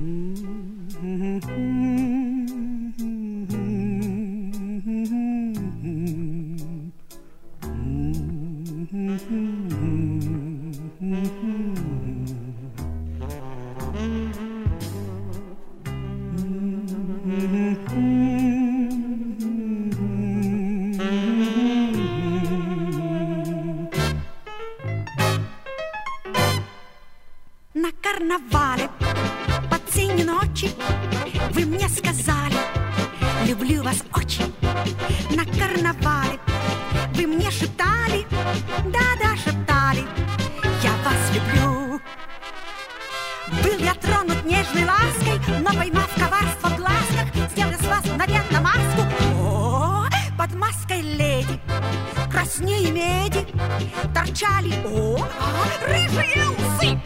На карнавале под синей ночи вы мне сказали: люблю вас очень. На карнавале вы мне шептали, да-да, шептали: я вас люблю. Был я тронут нежной лаской, но поймав коварство в глазках, сделал с вас мгновенно маску. О, под маской леди краснее меди торчали рыжие усы.